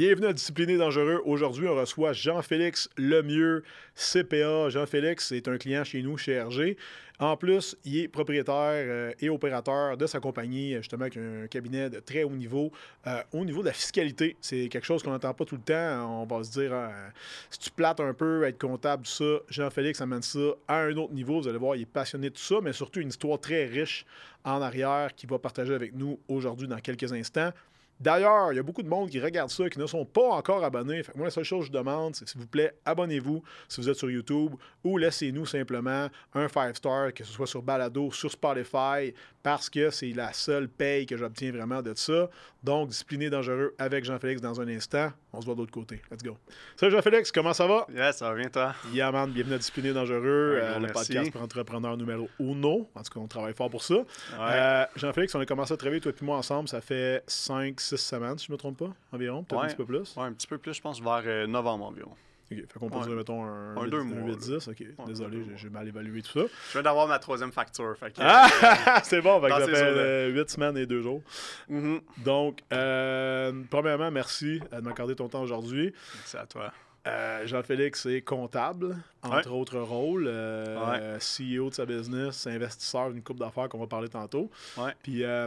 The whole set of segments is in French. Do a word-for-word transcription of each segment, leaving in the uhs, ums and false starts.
Bienvenue à Discipliné Dangereux. Aujourd'hui, on reçoit Jean-Félix Lemieux, C P A. Jean-Félix est un client chez nous, chez R G. En plus, il est propriétaire euh, et opérateur de sa compagnie, justement, avec un cabinet de très haut niveau. Euh, au niveau de la fiscalité, c'est quelque chose qu'on n'entend pas tout le temps. On va se dire, hein, si tu plates un peu, être comptable, tout ça, Jean-Félix amène ça à un autre niveau. Vous allez voir, il est passionné de tout ça, mais surtout une histoire très riche en arrière qu'il va partager avec nous aujourd'hui dans quelques instants. D'ailleurs, il y a beaucoup de monde qui regarde ça et qui ne sont pas encore abonnés. Fait que moi, la seule chose que je demande, c'est s'il vous plaît, abonnez-vous si vous êtes sur YouTube ou laissez-nous simplement un five star, que ce soit sur Balado, sur Spotify, parce que c'est la seule paye que j'obtiens vraiment de ça. Donc, Discipliné Dangereux avec Jean-Félix dans un instant. On se voit de l'autre côté. Let's go. Salut Jean-Félix, comment ça va? Yes, ça va bien toi? Yeah man, bienvenue à Discipliné Dangereux, Ouais, euh, le merci. podcast pour entrepreneur numéro uno. En tout cas, on travaille fort pour ça. Ouais. Euh, Jean-Félix, on a commencé à travailler, toi et moi, ensemble, ça fait cinq six semaines, si je ne me trompe pas, environ, peut-être Ouais. un petit peu plus. Ouais, un petit peu plus, je pense, vers euh, novembre environ. OK, fait qu'on peut Ouais. dire, mettons, un, Un huit- deux un mois, huit dix. OK, Ouais, désolé, deux j'ai- mois. j'ai mal évalué tout ça. Je viens d'avoir ma troisième facture. Fait que, Ah! C'est bon, fait que Dans ça ces fait eaux-là. euh, huit semaines et deux jours. euh, mhm. Donc, euh, premièrement, merci de m'accorder ton temps aujourd'hui. C'est à toi. Euh, Jean-Félix est comptable, entre Ouais. autres rôles, euh, C E O de sa business, investisseur d'une couple d'affaires qu'on va parler tantôt. Ouais. Puis euh,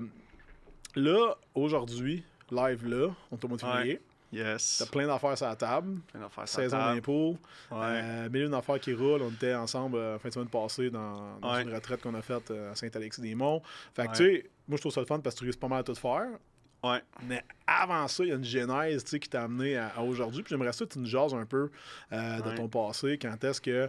là, aujourd'hui, live là, on est au mois de Ouais. février, Yes. t'as plein d'affaires sur la table, Plein d'affaires sur la saison table. d'impôts, Ouais. euh, mille et une affaires qui roulent. On était ensemble euh, fin de semaine passée dans, dans Ouais. une retraite qu'on a faite euh, à Saint-Alexis-des-Monts. Fait que Ouais. tu sais, moi je trouve ça le fun parce que tu risques pas mal à tout faire. Ouais. Mais avant ça, il y a une genèse tu sais, qui t'a amené à, à aujourd'hui. Puis j'aimerais ça que tu nous jases un peu euh, de Ouais. ton passé. Quand est-ce que.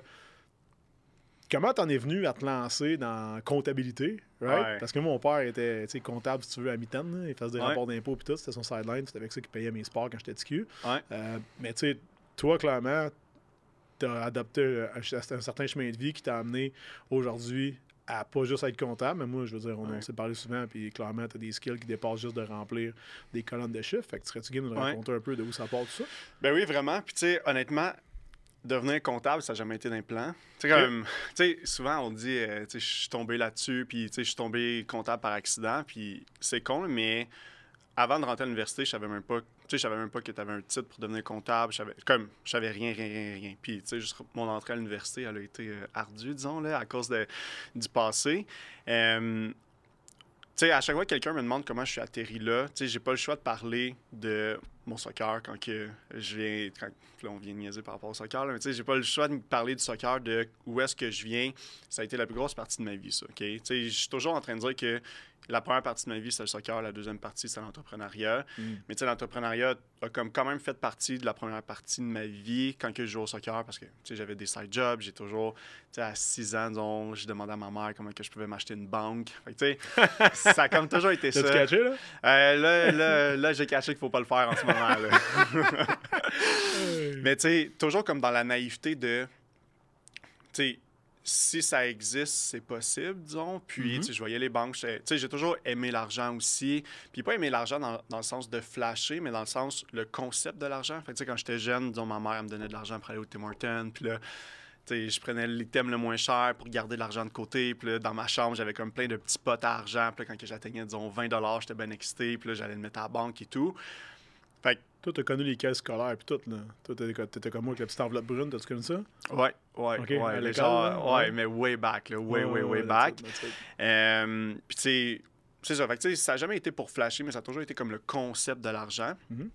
Comment t'en es venu à te lancer dans comptabilité, right? Ouais. Parce que mon père était tu sais, comptable, si tu veux, à mi-temps. là. Il faisait des Ouais. rapports d'impôts et tout. C'était son sideline. C'était avec ça qu'il payait mes sports quand j'étais petit cul. Ouais. Euh, mais tu sais, toi, clairement, t'as adopté un, un certain chemin de vie qui t'a amené aujourd'hui à pas juste être comptable, mais moi, je veux dire, on, Ouais. on s'est parlé souvent, puis clairement, tu as des skills qui dépassent juste de remplir des colonnes de chiffres. Fait que serais-tu game de nous Ouais. raconter un peu de où ça part tout ça? Ben oui, vraiment. Puis, tu sais, honnêtement, devenir comptable, ça n'a jamais été dans les plans. Tu sais, Ok. comme, tu sais, souvent, on dit, euh, tu sais, je suis tombé là-dessus, puis, tu sais, je suis tombé comptable par accident, puis c'est con, mais avant de rentrer à l'université, je savais même pas, tu sais, je savais même pas que tu avais un titre pour devenir comptable. Je savais, comme, je savais rien, rien, rien, rien. Puis, tu sais, juste mon entrée à l'université, elle a été euh, ardue, disons, là, à cause de, du passé. Euh, tu sais, à chaque fois que quelqu'un me demande comment je suis atterri là, tu sais, j'ai pas le choix de parler de mon soccer quand que je viens. Quand, là, on vient de niaiser par rapport au soccer, là, mais tu sais, j'ai pas le choix de parler du soccer, de où est-ce que je viens. Ça a été la plus grosse partie de ma vie, ça, OK? Tu sais, je suis toujours en train de dire que la première partie de ma vie, c'est le soccer, la deuxième partie, c'est l'entrepreneuriat. Mm. Mais tu sais, l'entrepreneuriat a comme quand même fait partie de la première partie de ma vie quand que je jouais au soccer parce que tu sais, j'avais des side jobs, j'ai toujours, tu sais, à six ans, disons, j'ai demandé à ma mère comment que je pouvais m'acheter une banque. Fait que, tu sais, ça a comme toujours été ça. T'as-tu catché, là? Euh, là, là, là, j'ai caché qu'il faut pas le faire en ce moment. Là. Mais tu sais, toujours comme dans la naïveté de, tu sais, si ça existe, c'est possible, disons. Puis, Mhm. tu sais, je voyais les banques. Tu sais, j'ai toujours aimé l'argent aussi. Puis, pas aimé l'argent dans, dans le sens de flasher, mais dans le sens, le concept de l'argent. Fait que, tu sais, quand j'étais jeune, disons, ma mère, elle me donnait de l'argent pour aller au Tim Hortons. Puis là, tu sais, je prenais l'item le moins cher pour garder l'argent de côté. Puis là, dans ma chambre, j'avais comme plein de petits pots à argent. Puis là, quand que j'atteignais, disons, vingt dollars, j'étais bien excité. Puis là, j'allais le mettre à la banque et tout. Fait que, Toi, t'as connu les caisses scolaires puis tout, là. Toi, t'étais, t'étais comme moi avec la petite enveloppe brune. T'as-tu connu ça? ouais, ouais, Ok, ouais. à les l'école, gens- là, ouais, ouais. mais way back, là, way, Ouais, way, way ouais, back. that's it, that's it. Euh, Puis, tu sais, c'est ça. Fait que, tu sais, ça n'a jamais été pour flasher, mais ça a toujours été comme le concept de l'argent. Mhm.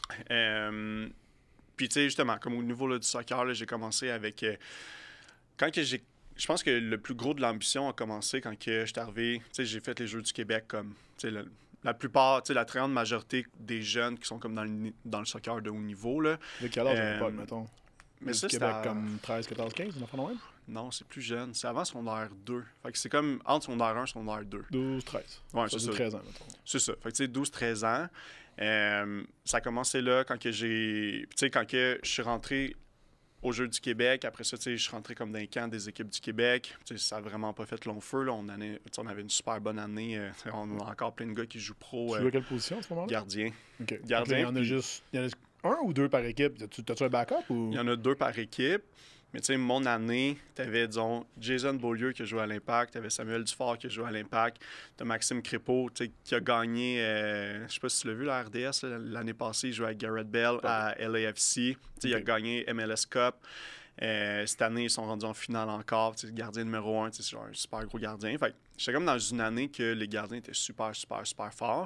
Euh, Puis, tu sais, justement, comme au niveau là, du soccer, là, j'ai commencé avec. euh, quand que j'ai. Je pense que le plus gros de l'ambition a commencé quand que j'étais arrivé. Tu sais, j'ai fait les Jeux du Québec comme. Tu sais, le- la plupart, tu sais, la très grande majorité des jeunes qui sont comme dans le, ni- dans le soccer de haut niveau, là. De quel âge à Euh, l'époque, mettons? Mais Du ça, c'était. Québec, à- comme treize, quatorze, quinze, on en fait de même? Non, c'est plus jeune. C'est avant secondaire deux. Fait que c'est comme entre secondaire un et secondaire deux. douze, treize. Ouais, Ça c'est dit ça. treize ans, mettons. C'est ça. Fait que, tu sais, douze treize ans. Euh, ça a commencé là quand que j'ai. Tu sais, quand que je suis rentré aux Jeux du Québec. Après ça, tu sais, je suis rentré comme dans les camps des équipes du Québec. Tu sais, ça n'a vraiment pas fait long feu. Là. On, année, tu sais, on avait une super bonne année. Euh, on a encore plein de gars qui jouent pro. Tu euh, joues à quelle position en ce moment-là? gardien. OK. Gardien, Il y en a puis- juste. Il y en a un ou deux par équipe. T'as-tu, t'as-tu un backup ou. Il y en a deux par équipe. Mais tu sais, mon année, tu avais, disons, Jason Beaulieu qui a joué à l'Impact, tu avais Samuel Dufort qui a joué à l'Impact, tu as Maxime Crépeau qui a gagné, euh, je sais pas si tu l'as vu, la R D S, là, l'année passée, il jouait avec Garrett Bell à L A F C. Okay. Il a gagné M L S Cup. Euh, cette année, ils sont rendus en finale encore. Gardien numéro un, c'est un super gros gardien. Fait j'étais comme dans une année que les gardiens étaient super, super, super forts.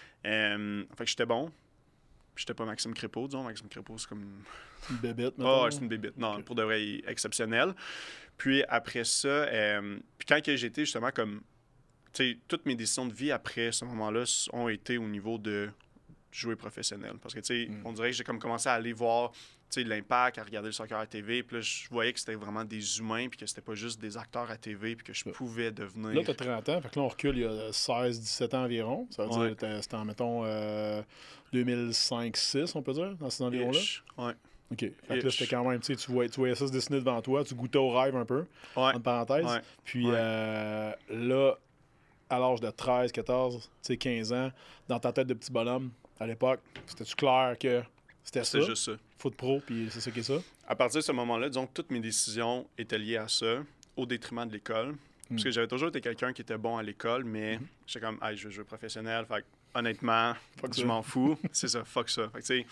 Euh, fait que j'étais bon. J'étais pas Maxime Crépeau, disons. Maxime Crépeau, c'est comme... Une bébête, maintenant. Oh, c'est une bébête. Non, okay. Pour de vrai, exceptionnel. Puis après ça, euh, puis quand j'ai été justement comme... Tu sais, toutes mes décisions de vie après ce moment-là ont été au niveau de jouer professionnel. Parce que, tu sais, mm. on dirait que j'ai comme commencé à aller voir... l'Impact, à regarder le soccer à T V, puis là, je voyais que c'était vraiment des humains, puis que c'était pas juste des acteurs à T V, puis que je pouvais devenir... Là, t'as trente ans, fait que là, on recule il y a seize dix-sept ans environ. Ça veut ouais. dire que c'était en, mettons, euh, deux mille cinq six, on peut dire, dans ces environs-là? Ouais. OK. Fait que là, c'était quand même, tu sais, tu voyais, tu voyais ça se dessiner devant toi, tu goûtais au rêve un peu, ouais. entre parenthèses. Ouais. Puis ouais. Euh, là, à l'âge de treize, quatorze, tu sais, quinze ans, dans ta tête de petit bonhomme, à l'époque, c'était-tu clair que... C'était ça. C'était juste ça. Foot pro, puis c'est ça qui est ça. À partir de ce moment-là, disons que toutes mes décisions étaient liées à ça, au détriment de l'école. Mm. Parce que j'avais toujours été quelqu'un qui était bon à l'école, mais mm. j'étais comme, hey, je veux jouer professionnel. Fait que, honnêtement, fuck je ça. M'en fous. C'est ça, fuck ça. Fait que, tu sais,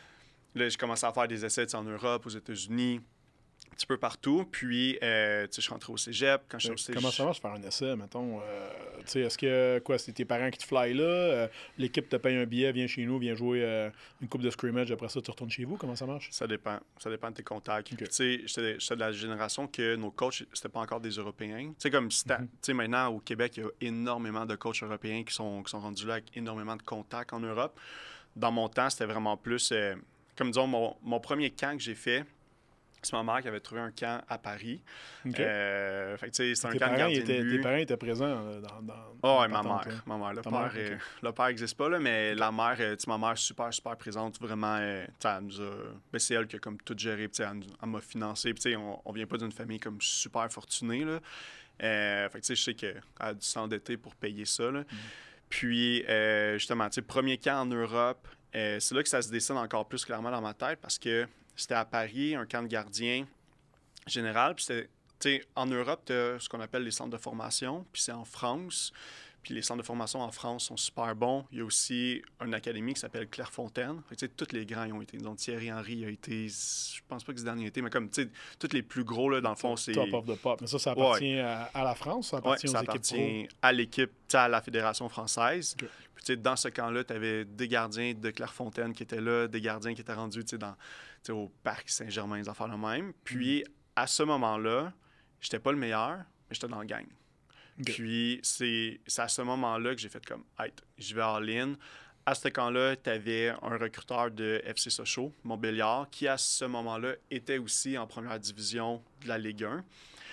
là, j'ai commencé à faire des essais en Europe, aux États-Unis, un petit peu partout. Puis, euh, tu sais, je suis rentré au cégep. Quand je suis au cégep. Comment ça marche faire un essai, mettons? Euh, tu sais, est-ce que, quoi, c'est tes parents qui te fly là? Euh, l'équipe te paye un billet, viens chez nous, viens jouer euh, une coupe de scrimmage, après ça, tu retournes chez vous? Comment ça marche? Ça dépend. Ça dépend de tes contacts. Okay. Tu sais, j'étais, j'étais de la génération que nos coachs, c'était pas encore des Européens. Tu sais, comme, mm-hmm. tu sais, maintenant, au Québec, il y a énormément de coachs européens qui sont, qui sont rendus là avec énormément de contacts en Europe. Dans mon temps, c'était vraiment plus... Euh, comme, disons, mon, mon premier camp que j'ai fait, c'est ma mère qui avait trouvé un camp à Paris. Okay. Euh, fait que, c'est un tes camp de gardien de but. Tes parents étaient présents dans... dans oh, ouais, ma mère, là. ma mère. Le Ta père, mère, euh, okay. le père n'existe pas, là, mais okay. la mère, euh, ma mère, super, super présente. Vraiment, euh, elle nous a... Ben, c'est elle qui a comme tout géré. Elle, elle m'a financé. Puis, on, on vient pas d'une famille comme super fortunée. Là. Euh, fait que, je sais qu'elle a dû s'endetter pour payer ça. Là. Mm. Puis, euh, justement, premier camp en Europe, euh, c'est là que ça se dessine encore plus clairement dans ma tête parce que c'était à Paris, un camp de gardien général. Puis c'était, tu sais, en Europe, tu as ce qu'on appelle les centres de formation. Puis c'est en France. Puis les centres de formation en France sont super bons. Il y a aussi une académie qui s'appelle Clairefontaine. Tu sais, tous les grands y ont été. Donc Thierry Henry a été, je pense pas que Zidane y a été, mais comme, tu sais, tous les plus gros, là, dans le fond, c'est... Top of the pop. Mais ça, ça appartient ouais. à, à la France? Ça appartient ouais, aux ça équipes appartient pro? À l'équipe, à la Fédération française. Okay. Puis, tu sais, dans ce camp-là, tu avais des gardiens de Clairefontaine qui étaient là, des gardiens qui étaient rendus, tu sais, dans, tu sais, au Parc Saint-Germain, des affaires le même. Puis, mm. à ce moment-là, j'étais pas le meilleur, mais j'étais dans le gang. Okay. Puis, c'est, c'est à ce moment-là que j'ai fait comme, hey, je vais all-in. À ce camp-là, tu avais un recruteur de F C Sochaux, Montbéliard, qui, à ce moment-là, était aussi en première division de la Ligue un.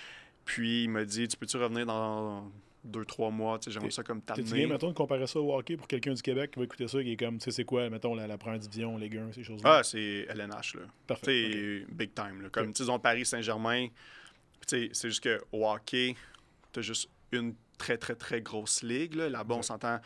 Puis, il m'a dit, tu peux-tu revenir dans deux, trois mois? J'aimerais ça comme t'amener. T'es bien, mettons, de comparer ça au hockey pour quelqu'un du Québec qui va écouter ça, qui est comme, tu sais, c'est quoi, mettons, la, la première division, Ligue un, ces choses-là? Ah, c'est L N H, là. Parfait. Tu sais, okay. Big time, là. Comme, okay. tu sais, Paris Saint-Germain, tu sais, c'est juste qu'au hockey, t'as juste une très, très, très grosse ligue. Là. Là-bas, on s'entend,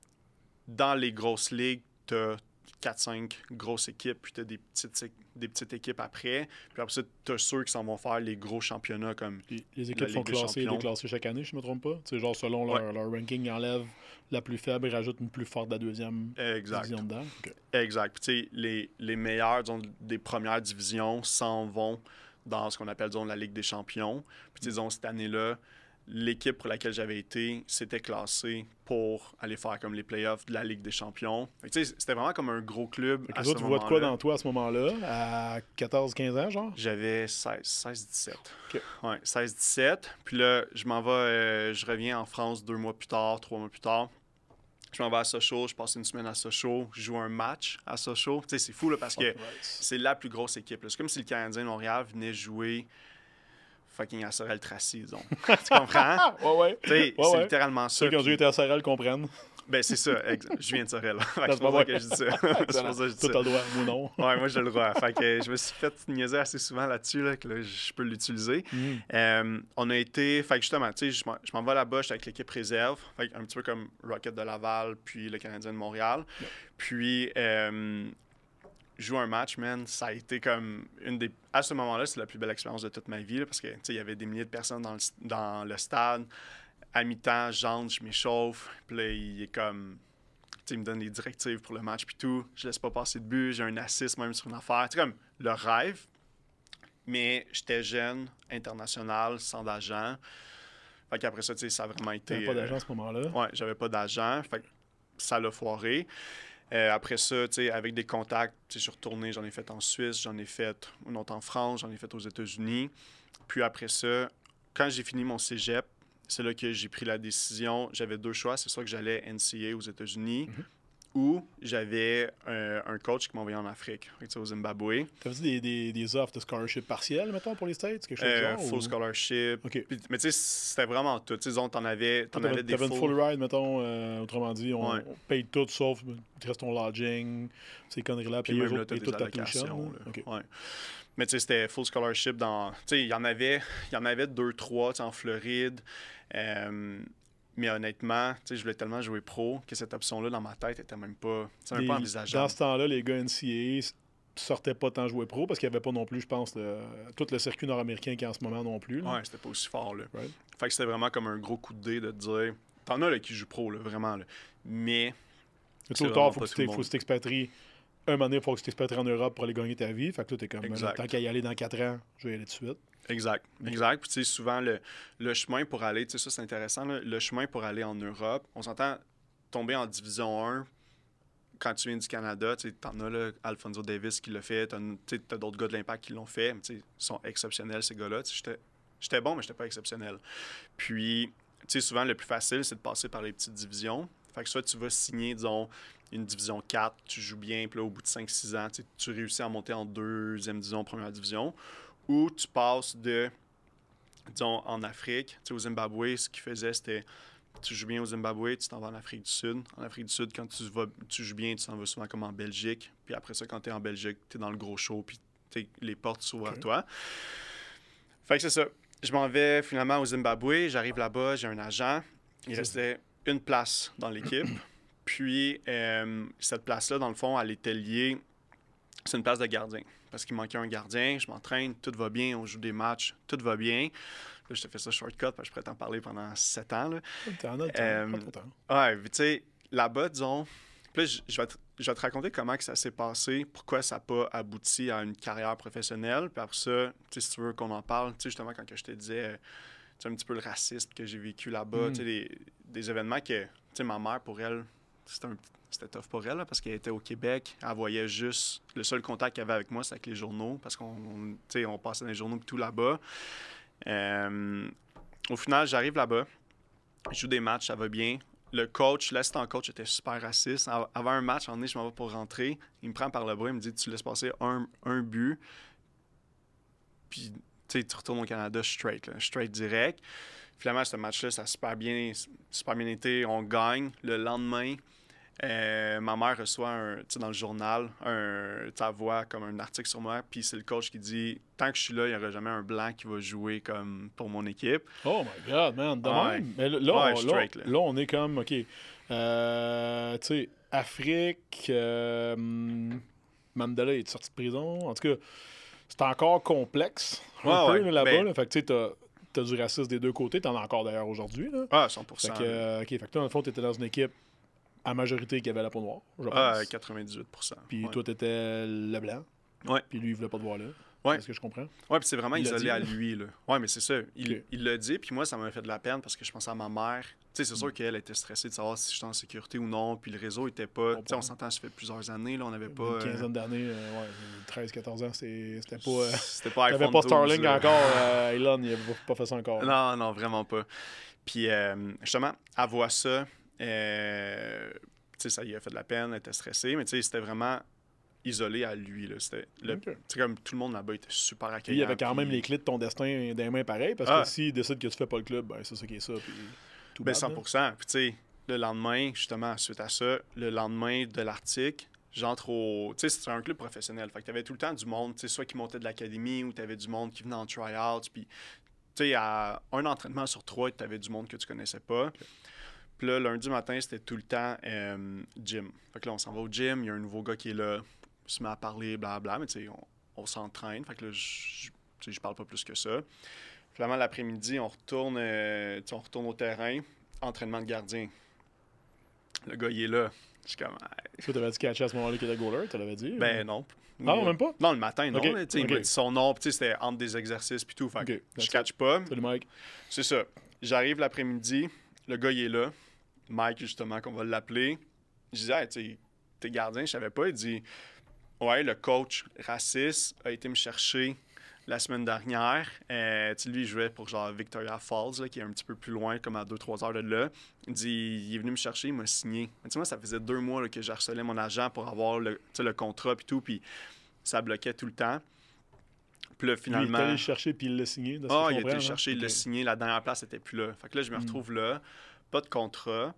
dans les grosses ligues, tu as quatre cinq grosses équipes, puis tu as des petites, des petites équipes après. Puis après ça, tu as ceux qui s'en vont faire les gros championnats comme Les, les équipes sont classées et déclassées chaque année, je ne me trompe pas. C'est genre, selon leur, ouais. leur ranking, ils enlèvent la plus faible et rajoutent une plus forte de la deuxième exact. division dedans. Okay. Exact. Puis tu sais, les, les meilleurs disons, des premières divisions s'en vont dans ce qu'on appelle disons, la Ligue des champions. Puis disons, cette année-là, l'équipe pour laquelle j'avais été s'était classée pour aller faire comme les playoffs de la Ligue des champions. C'était vraiment comme un gros club à ce moment-là. Tu vois de quoi dans toi à ce moment-là, à quatorze quinze ans, genre? J'avais seize dix-sept. Okay. Ouais, seize dix-sept. Puis là, je m'en vais, euh, je reviens en France deux mois plus tard, trois mois plus tard. Je m'en vais à Sochaux, je passe une semaine à Sochaux, je joue un match à Sochaux. Tu sais, c'est fou là, parce que c'est la plus grosse équipe. C'est comme si le Canadien de Montréal venait jouer fucking à Sorel-Tracy, disons. Tu comprends? ouais, ouais. Tu sais, ouais, c'est ouais. littéralement ça. Ceux qui ont joué à Sorel comprennent. Ben, c'est ça. Je viens de Sorel. C'est pour ça que je dis ça. C'est pour ça que je dis ça. Tout a le droit, moi non. Ouais, moi j'ai le droit. Fait que je me suis fait niaiser assez souvent là-dessus, là, que là, je peux l'utiliser. Mm. Euh, on a été... Fait que justement, tu sais, je m'en, je m'en vais là-bas, j'étais avec l'équipe réserve. Fait que un petit peu comme Rocket de Laval, puis le Canadien de Montréal. Yeah. Puis... Euh, jouer un match, man, ça a été comme une des... À ce moment-là, c'est la plus belle expérience de toute ma vie, là, parce que, tu sais, il y avait des milliers de personnes dans le, dans le stade. À mi-temps, j'entre, je m'échauffe. Puis là, il est comme... Tu sais, il me donne des directives pour le match, puis tout. Je laisse pas passer de but. J'ai un assist même sur une affaire. C'est comme le rêve. Mais j'étais jeune, international, sans d'agent. Fait qu'après ça, tu sais, ça a vraiment été... T'avais pas d'agent à ce moment-là? Euh, ouais, j'avais pas d'agent. Fait que ça l'a foiré. Euh, après ça, tu sais, avec des contacts, je suis retourné, j'en ai fait en Suisse, j'en ai fait une autre en France, j'en ai fait aux États-Unis. Puis après ça, quand j'ai fini mon cégep, c'est là que j'ai pris la décision. J'avais deux choix. C'est soit que j'allais N C A A aux États-Unis mm-hmm. ou j'avais un, un coach qui m'envoyait en Afrique, au Zimbabwe. T'avais-tu des, des, des offres de scholarship partielles, mettons, pour les States? Quelque chose euh, de genre, full ou... scholarship. Okay. Puis, mais tu sais, c'était vraiment tout. Tu sais, t'en avais, t'en t'avais, avais des t'avais full... une full ride, mettons, euh, autrement dit, on, ouais. on paye tout sauf, il te reste ton lodging, ces conneries-là, puis eux autres payent toute ta tuition. Okay. Ouais. Mais tu sais, c'était full scholarship dans... Tu sais, il y en avait, il y en avait deux, trois, tu sais, en Floride. Euh, mais honnêtement, tu sais, je voulais tellement jouer pro que cette option-là, dans ma tête, était même pas, même pas envisageable. Dans ce temps-là, les gars N C A A sortaient pas tant jouer pro parce qu'il n'y avait pas non plus, je pense, le, tout le circuit nord-américain qui est en ce moment non plus. Là. Ouais, c'était pas aussi fort, là. Right. Fait que c'était vraiment comme un gros coup de dé de te dire... T'en as là, qui jouent pro, là, vraiment, là. Mais... Mais tout le temps, il faut que tu t'expatries. Un moment donné, il faut que tu t'expatries en Europe pour aller gagner ta vie. Fait que là, t'es comme, ben, tant qu'à y aller dans quatre ans, je vais y aller tout de suite. Exact, exact. Puis tu sais, souvent, le, le chemin pour aller, tu sais, ça c'est intéressant, là, le chemin pour aller en Europe, on s'entend tomber en Division un quand tu viens du Canada, tu sais, t'en as là, Alfonso Davis qui l'a fait, t'as, t'as d'autres gars de l'Impact qui l'ont fait, tu sais, ils sont exceptionnels ces gars-là. Tu sais, j'étais, j'étais bon, mais j'étais pas exceptionnel. Puis, tu sais, souvent, le plus facile, c'est de passer par les petites divisions. Fait que soit tu vas signer, disons, une division quatre, tu joues bien, puis là, au bout de cinq six ans, tu sais, tu réussis à monter en deuxième division, première division. Ou tu passes de, disons, en Afrique, tu sais, au Zimbabwe, ce qu'ils faisaient, c'était, tu joues bien au Zimbabwe, tu t'en vas en Afrique du Sud. En Afrique du Sud, quand tu, vas, tu joues bien, tu t'en vas souvent comme en Belgique. Puis après ça, quand tu es en Belgique, tu es dans le gros show, puis les portes s'ouvrent okay. à toi. Fait que c'est ça. Je m'en vais finalement au Zimbabwe, j'arrive là-bas, j'ai un agent. Il c'est restait ça. Une place dans l'équipe. Puis euh, cette place-là, dans le fond, elle était liée, c'est une place de gardien. Parce qu'il manquait un gardien, je m'entraîne, tout va bien, on joue des matchs, tout va bien. Là, je te fais ça shortcut, parce que je pourrais t'en parler pendant sept ans. Là. T'en as le temps, euh, pas trop temps. Ouais, tu sais, là-bas, disons, puis là, je vais, te, je vais te raconter comment que ça s'est passé, pourquoi ça n'a pas abouti à une carrière professionnelle. Puis après ça, tu sais, si tu veux qu'on en parle, tu sais, justement, quand que je te disais, tu sais, un petit peu le racisme que j'ai vécu là-bas, mm. tu sais, des, des événements que, tu sais, ma mère, pour elle, c'était un petit... C'était tough pour elle, là, parce qu'elle était au Québec. Elle voyait juste... Le seul contact qu'elle avait avec moi, c'était avec les journaux, parce qu'on on, on passait dans les journaux et tout là-bas. Euh, au final, j'arrive là-bas. Je joue des matchs, ça va bien. Le coach, l'assistant coach était super raciste. Avant un match, un moment donné, je m'en vais pour rentrer. Il me prend par le bras, il me dit « Tu laisses passer un, un but. » Puis, tu sais, tu retournes au Canada straight, là, straight direct. Finalement, ce match-là, ça a super bien, super bien été. On gagne. Le lendemain... Euh, ma mère reçoit un, dans le journal un, ta voix comme un article sur moi, puis c'est le coach qui dit tant que je suis là, il n'y aura jamais un blanc qui va jouer comme pour mon équipe. Oh my God, man, de ouais. même. Mais là, ouais, on, straight, là, là. là, on est comme, OK, euh, tu sais, Afrique, euh, Mandela est sorti de prison. En tout cas, c'est encore complexe un ouais, peu ouais, là-bas. ben... Là, fait que tu sais, t'as, t'as du racisme des deux côtés. T'en as encore d'ailleurs aujourd'hui. Là. Ah, cent pour cent. Fait que, euh, OK, fait que toi, dans le fond, t'étais dans une équipe à majorité qui avait la peau noire, je pense. Ah, quatre-vingt-dix-huit pour cent. Puis ouais. toi, t'étais le blanc. Ouais. Puis lui, il voulait pas te voir là. Ouais. Est-ce que je comprends? Ouais, puis c'est vraiment il isolé dit, à lui, là. Ouais, mais c'est ça. Il, okay. il l'a dit, puis moi, ça m'a fait de la peine parce que je pensais à ma mère. Tu sais, c'est sûr qu'elle était stressée de savoir si j'étais en sécurité ou non, puis le réseau était pas... Tu sais, on s'entend, ça fait plusieurs années, là, on n'avait pas... Une quinzaine euh... d'années, euh, ouais, treize quatorze ans, c'était, c'était pas... Euh... C'était pas iPhone T'avais pas Starlink douze, encore, euh, Elon, il avait pas fait ça encore. Non, non, vraiment pas. Puis, euh, justement, elle voit ça... Euh... Tu sais, ça lui a fait de la peine, elle était stressée, mais tu sais, c'était vraiment isolé à lui, là. C'était le... Okay. Tu sais, comme tout le monde là-bas était super accueillant. Puis il y avait quand puis... même les clés de ton destin dans les mains pareil, parce ah. que s'il décide que tu fais pas le club, ben c'est ça qui est ça, puis tout ben bad, cent pour cent. Là. Puis tu sais, le lendemain, justement, suite à ça, le lendemain de l'article, j'entre au... Tu sais, c'était un club professionnel, fait que t'avais tout le temps du monde, tu sais, soit qui montait de l'académie, ou t'avais du monde qui venait en try-out, puis tu sais, à un entraînement sur trois, t'avais du monde que tu connaissais pas. Okay. Puis là, lundi matin, c'était tout le temps euh, gym. Fait que là, on s'en va au gym, il y a un nouveau gars qui est là. se met à parler, blablabla, mais tu sais, on, on s'entraîne. Fait que là, je je parle pas plus que ça. Finalement, l'après-midi, on retourne, euh, on retourne au terrain, entraînement de gardien. Le gars, il est là. Je suis comme. Est-ce que tu avais dit catcher à ce moment-là qu'il était goaler? Tu l'avais dit? Ben non. Ah non, même pas? Non, le matin, non. Okay. Là, okay. Il m'a dit son nom, puis c'était entre des exercices, puis tout. Fait okay. Je catch pas. Salut, Mike. C'est ça. J'arrive l'après-midi, le gars, il est là. Mike, justement, qu'on va l'appeler. Je disais, hey, tu t'es gardien, je savais pas. Il dit, ouais, le coach raciste a été me chercher la semaine dernière. Euh, lui, il jouait pour genre Victoria Falls, là, qui est un petit peu plus loin, comme à deux trois heures de là. Il dit, il est venu me chercher, il m'a signé. Mais, moi, ça faisait deux mois là, que j'harcelais mon agent pour avoir le, le contrat et tout, puis ça bloquait tout le temps. Puis là, finalement... Lui, il est allé le chercher puis il l'a signé. Ah, oh, il a été le chercher, il l'a signé. La dernière place n'était plus là. Fait que là, je me retrouve mm. là, pas de contrat.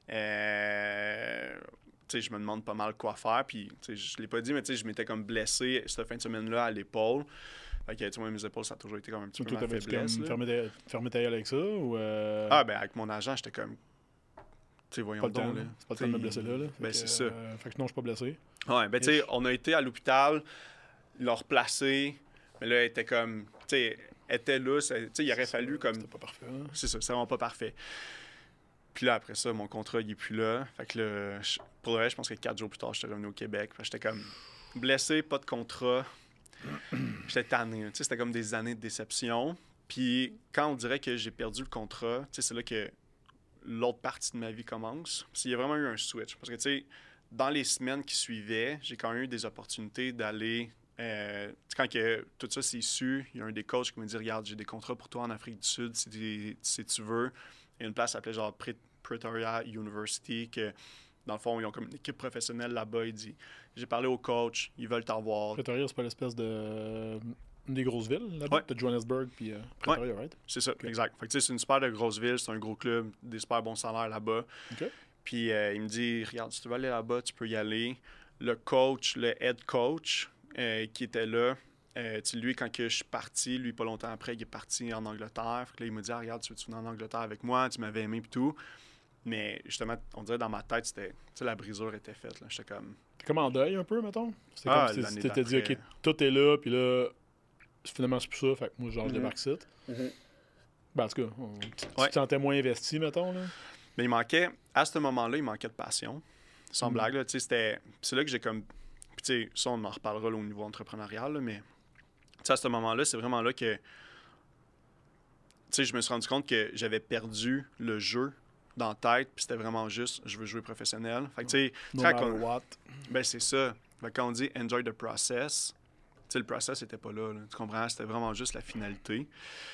Euh... Je me demande pas mal quoi faire. Puis, je l'ai pas dit, mais je m'étais comme blessé cette fin de semaine-là à l'épaule. Fait que, moi, mes épaules, ça a toujours été comme un petit peu ma faiblesse. Tu fermé ta gueule avec ça? Ou euh... Ah, ben avec mon agent, j'étais comme... Tu sais, voyons pas donc. C'est pas le temps de me blesser là. là. Ben, c'est ça. Euh, fait que non, je suis pas blessé. Ouais, ben, tu sais, on a été à l'hôpital, ils l'ont replacé. Mais là, elle était comme... Tu sais, elle était là. Tu sais, il aurait fallu comme... C'était pas parfait. Hein? C'est ça, c'est vraiment pas parfait. Puis là, après ça, mon contrat, il est plus là. Fait que là, je, pour le vrai, je pense que quatre jours plus tard, j'étais revenu au Québec. J'étais comme blessé, pas de contrat. J'étais tanné. Tu sais, c'était comme des années de déception. Puis quand on dirait que j'ai perdu le contrat, tu sais, c'est là que l'autre partie de ma vie commence. Puis il y a vraiment eu un switch. Parce que, tu sais, dans les semaines qui suivaient, j'ai quand même eu des opportunités d'aller... Euh, quand que tout ça s'est su, il y a un des coachs qui m'a dit « Regarde, j'ai des contrats pour toi en Afrique du Sud, si, des, si tu veux. » Il y a une place appelée genre Pretoria University, que dans le fond, ils ont comme une équipe professionnelle là-bas. Il dit j'ai parlé au coach, ils veulent t'avoir. Pretoria, c'est pas l'espèce de. Une des grosses villes là-bas, ouais. de Johannesburg puis euh, Pretoria, ouais. right? C'est ça, okay. Exact. Fait que, c'est une super de grosse ville, c'est un gros club, des super bons salaires là-bas. Okay. Puis euh, il me dit regarde, si tu veux aller là-bas, tu peux y aller. Le coach, le head coach euh, qui était là, Euh, lui, quand que je suis parti, lui, pas longtemps après, il est parti en Angleterre. Fait que là, il m'a dit ah, regarde, tu veux-tu venir en Angleterre avec moi? Tu m'avais aimé et tout. Mais justement, on dirait dans ma tête, c'était, la brisure était faite. Là. J'étais comme. T'es comme en deuil un peu, mettons? C'était ah, comme si t'étais dit, OK, tout est là, puis là, finalement, c'est plus ça. Fait que moi, genre, mm-hmm. je débarque ici. Mm-hmm. Ben, en tout cas, on, tu, ouais. tu te sentais moins investi, mettons. Là. Mais il manquait, à ce moment-là, il manquait de passion. Sans mm-hmm. blague, là, tu sais, c'était. C'est là que j'ai comme. Puis, tu sais, ça, on en reparlera là, au niveau entrepreneurial, là, mais. T'sais, à ce moment-là, c'est vraiment là que je me suis rendu compte que j'avais perdu le jeu dans la tête, puis c'était vraiment juste je veux jouer professionnel. Fait que, tu no matter on, what. Ben, c'est ça. Fait que quand on dit enjoy the process, le process n'était pas là, là. Tu comprends? C'était vraiment juste la finalité.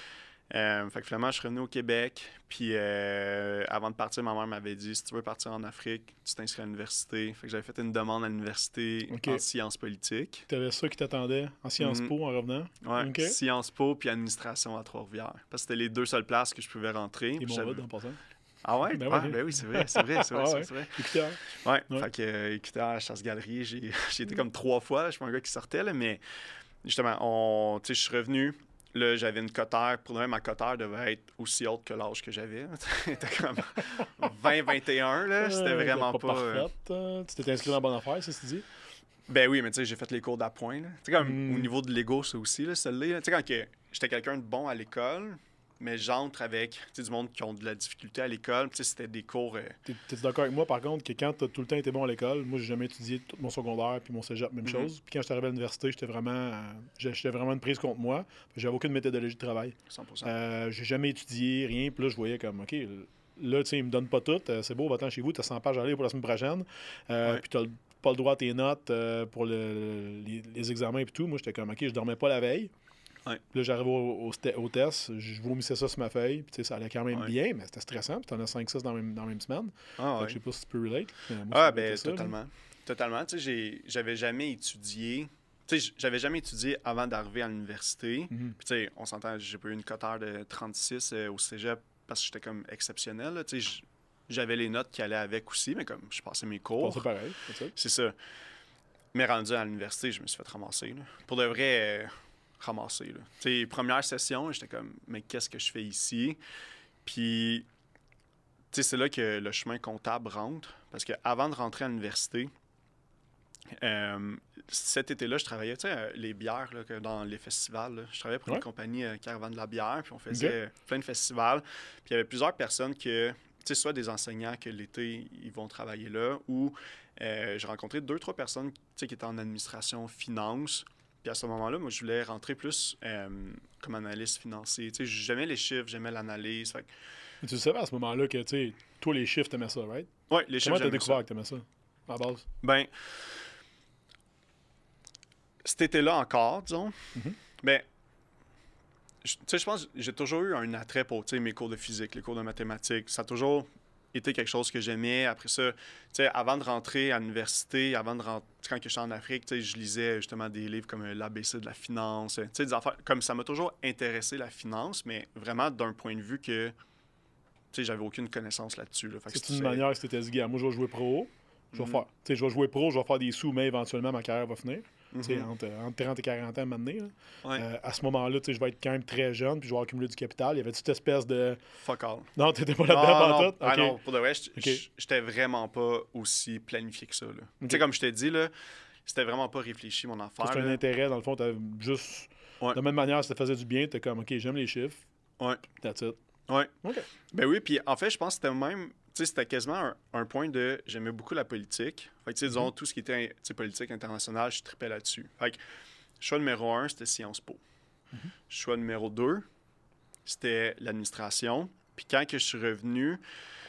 Euh, fait que finalement, je suis revenu au Québec. Puis euh, avant de partir, ma mère m'avait dit si tu veux partir en Afrique, tu t'inscris à l'université. Fait que j'avais fait une demande à l'université okay. en sciences politiques. Tu avais ça qui t'attendait en Sciences mm-hmm. Po en revenant? Oui, okay. Sciences Po puis administration à Trois-Rivières. Parce que c'était les deux seules places que je pouvais rentrer. Et mon en passant. Ah ouais? Ben, ah, ouais. ben oui, c'est vrai, c'est vrai, c'est vrai. ah c'est ouais. vrai. Écouteur. Ouais, ouais. Fait que euh, écouteur, chasse-galerie, j'ai, j'ai été comme trois fois. Là. Je suis pas un gars qui sortait, là, mais justement, on, je suis revenu. Là, j'avais une cotère. Pour le moment, ma cotère devait être aussi haute que l'âge que j'avais. C'était comme vingt vingt et un. Là. C'était vraiment pas... pas... parfaite. Euh... Tu t'étais inscrit dans la bonne affaire, c'est ce que tu dis? Ben oui, mais tu sais, j'ai fait les cours d'appoint. Tu sais, comme mm. au niveau de l'ego, ça aussi, là, celle-là. Tu sais, quand que j'étais quelqu'un de bon à l'école, mais j'entre avec du monde qui ont de la difficulté à l'école. Tu sais, c'était des cours... Euh... T'es-tu d'accord avec moi, par contre, que quand t'as tout le temps été bon à l'école, moi, j'ai jamais étudié tout mon secondaire puis mon cégep, même mm-hmm. chose. Puis quand j'étais arrivé à l'université, j'étais vraiment... Euh, j'étais vraiment une prise contre moi. J'avais aucune méthodologie de travail. cent pour cent. Euh, j'ai jamais étudié, rien. Puis là, je voyais comme, OK, là, tu sais, ils me donnent pas tout. C'est beau, va-t'en chez vous, t'as cent pages à lire pour la semaine prochaine. Euh, ouais. Puis t'as pas le droit à tes notes euh, pour le, les, les examens et tout. Moi, j'étais comme, OK, je dormais pas la veille. Ouais. Puis là, j'arrive au, au, au test, je vomissais ça sur ma feuille. Puis ça allait quand même ouais. bien, mais c'était stressant. Puis t'en as cinq six dans, dans la même semaine. Ah, ouais. Je sais pas si tu peux relate. Moi, ah, ben, ça, totalement. Là. Totalement. Tu sais, j'avais jamais étudié. Tu sais, j'avais jamais étudié avant d'arriver à l'université. Mm-hmm. Puis, tu sais, on s'entend, j'ai pas eu une cotère de trente-six euh, au cégep parce que j'étais comme exceptionnel. Tu sais, j'avais les notes qui allaient avec aussi, mais comme je passais mes cours. C'est pareil. C'est ça. Mais rendu à l'université, je me suis fait ramasser. Là. Pour de vrai. Euh, ramassé. Là. Tu sais, première session, j'étais comme, mais qu'est-ce que je fais ici? Puis, tu sais, c'est là que le chemin comptable rentre. Parce qu'avant de rentrer à l'université, Euh, cet été-là, je travaillais, tu sais, euh, les bières là, que dans les festivals. Là. Je travaillais pour Ouais. une compagnie euh, Caravane de la bière, puis on faisait Ok. euh, plein de festivals. Puis il y avait plusieurs personnes que, tu sais, soit des enseignants que l'été, ils vont travailler là, ou euh, j'ai rencontré deux, trois personnes, tu sais, qui étaient en administration, finance. Puis à ce moment-là, moi, je voulais rentrer plus euh, comme analyste financier. Tu sais, j'aimais les chiffres, j'aimais l'analyse. Fait que, Mais tu savais à ce moment-là que, tu sais, toi, les chiffres, t'aimais ça, right? ouais, les chiffres, Comment t'as j'aimais découvert ça. que t'aimais ça, à la base? Ben, cet été-là encore, disons, Mhm. ben, je- tu sais, je pense que j'ai toujours eu un attrait pour, tu sais, mes cours de physique, les cours de mathématiques. Ça a toujours été quelque chose que j'aimais. Après ça, tu sais, avant de rentrer à l'université, avant de rentrer, quand j'étais en Afrique, tu sais, je lisais justement des livres comme euh, l'A B C de la finance, tu sais, des affaires, comme ça m'a toujours intéressé la finance, mais vraiment d'un point de vue que, tu sais, j'avais aucune connaissance là-dessus, là. Fait que C'est une c'est- manière que tu t'étais dit, gars, moi, je vais jouer pro, je vais Mhm. faire. Tu sais, je vais jouer pro, je vais faire des sous, mais éventuellement, ma carrière va finir. Tu sais, Mhm. entre, entre trente et quarante ans, maintenant. Là. Ouais. Euh, à ce moment-là, tu sais, je vais être quand même très jeune, puis je vais accumuler du capital. Il y avait cette espèce de. Fuck all. Non, t'étais pas Non, là-dedans, non, pantoute? ah Ok. non, pour de vrai, j't- Ok. j'- j'étais vraiment pas aussi planifié que ça, là. Tu Ok. sais, comme je t'ai dit, là, c'était vraiment pas réfléchi, mon affaire, C'est un là. intérêt, dans le fond, t'as juste. Ouais. De la même manière, si ça faisait du bien, t'es comme, ok, j'aime les chiffres, Ouais. that's it. Ouais. Ok. Ben oui, puis en fait, je pense que c'était même, tu sais, c'était quasiment un, un point de, j'aimais beaucoup la politique. Fait que, tu sais, disons, tout ce qui était, tu sais, politique internationale, je tripais là-dessus. Fait que, choix numéro un, c'était Sciences Po. Choix numéro deux, c'était l'administration. Puis quand que je suis revenu,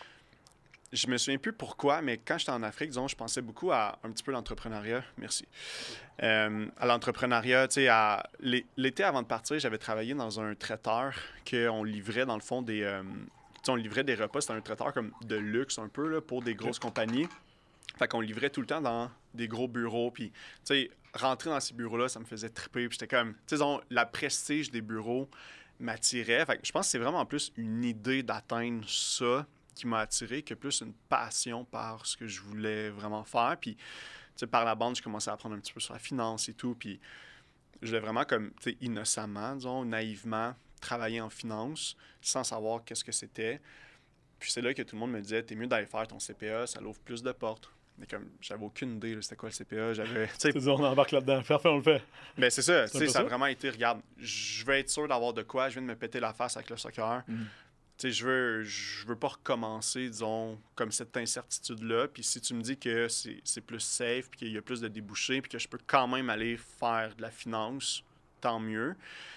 je me souviens plus pourquoi, mais quand j'étais en Afrique, disons, je pensais beaucoup à un petit peu l'entrepreneuriat. Merci. Euh, à l'entrepreneuriat, tu sais, à... l'é- l'été avant de partir, j'avais travaillé dans un traiteur qu'on livrait, dans le fond, des... euh, tu sais, on livrait des repas. C'était un traiteur comme de luxe, un peu, là, pour des grosses compagnies. Fait qu'on livrait tout le temps dans des gros bureaux. Puis, tu sais, rentrer dans ces bureaux-là, ça me faisait triper. Puis j'étais comme... Tu sais, disons, la prestige des bureaux m'attirait. Fait que je pense que c'est vraiment plus une idée d'atteindre ça qui m'a attiré que plus une passion par ce que je voulais vraiment faire. Puis, tu sais, par la bande, je commençais à apprendre un petit peu sur la finance et tout. Puis, je voulais vraiment, comme, tu sais, innocemment, disons, naïvement, travailler en finance sans savoir qu'est-ce que c'était. Puis, c'est là que tout le monde me disait, t'es mieux d'aller faire ton C P A, ça l'ouvre plus de portes. Mais comme, j'avais aucune idée, là, c'était quoi le C P A. J'avais, tu sais, Tu sais, on embarque là-dedans. Parfait, on le fait. ben c'est ça, tu C'est un sais, peu ça a ça? vraiment été, regarde, je veux être sûr d'avoir de quoi, je viens de me péter la face avec le soccer. Tu sais, je veux, je veux pas recommencer, disons, comme cette incertitude-là. Puis si tu me dis que c'est c'est plus safe, puis qu'il y a plus de débouchés, puis que je peux quand même aller faire de la finance, tant mieux.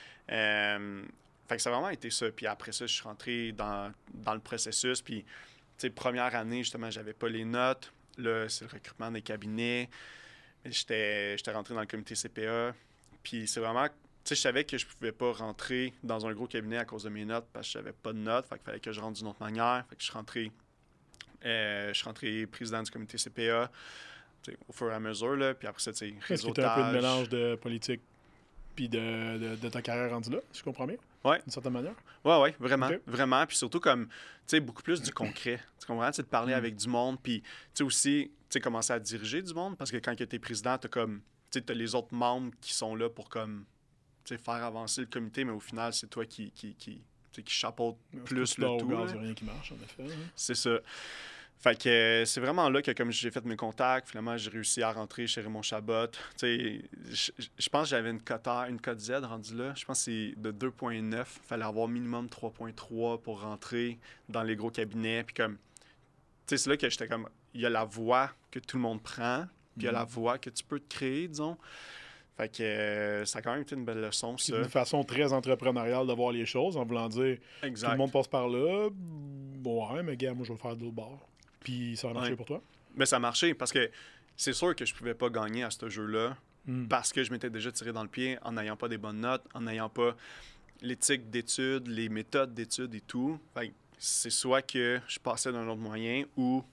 Euh, fait que ça a vraiment été ça. Puis après ça, je suis rentré dans, dans le processus. Puis, tu sais, première année, justement, j'avais pas les notes. Là, c'est le recrutement des cabinets. J'étais j'étais rentré dans le comité C P A. Puis c'est vraiment... Tu sais, je savais que je pouvais pas rentrer dans un gros cabinet à cause de mes notes parce que j'avais pas de notes. Fait qu'il fallait que je rentre d'une autre manière. Fait que je suis rentré... euh, je suis rentré président du comité C P A, tu sais, au fur et à mesure. Là. Puis après ça, tu sais, Est-ce que tu as un peu de réseautage. mélange de politique puis de, de, de ta carrière rendue là, si je comprends bien? Ouais. D'une certaine manière? Ouais, ouais, vraiment. Ok. Vraiment. Puis surtout, comme, tu sais, beaucoup plus du concret. Tu comprends? Tu sais, de parler Mm. avec du monde. Puis, tu sais, aussi, tu sais, commencer à diriger du monde. Parce que quand tu es président, tu as comme, tu sais, t'as les autres membres qui sont là pour, comme, tu sais, faire avancer le comité. Mais au final, c'est toi qui, qui, qui, tu sais, qui chapeaute plus le tout. Il là. n'y a rien qui marche, en effet. hein. C'est ça. Fait que euh, c'est vraiment là que, comme j'ai fait mes contacts, finalement, j'ai réussi à rentrer chez Raymond Chabot. Tu sais, je je pense que j'avais une cote A, une cote Z rendue là. Je pense que c'est de deux virgule neuf. Il fallait avoir minimum trois virgule trois pour rentrer dans les gros cabinets. Puis comme, tu sais, c'est là que j'étais comme, il y a la voie que tout le monde prend, puis il y a la voie que tu peux te créer, disons. Fait que euh, ça a quand même été une belle leçon, C'est ça. une façon très entrepreneuriale de voir les choses, en voulant dire Exact. tout le monde passe par là. Ouais, mais gars, moi, je vais faire de l'autre bord. Puis ça va marcher Ouais. pour toi. Mais ça a marché parce que c'est sûr que je pouvais pas gagner à ce jeu-là. Mm. Parce que je m'étais déjà tiré dans le pied en n'ayant pas des bonnes notes, en n'ayant pas l'éthique d'études, les méthodes d'études et tout. Fait que c'est soit que je passais d'un autre moyen ou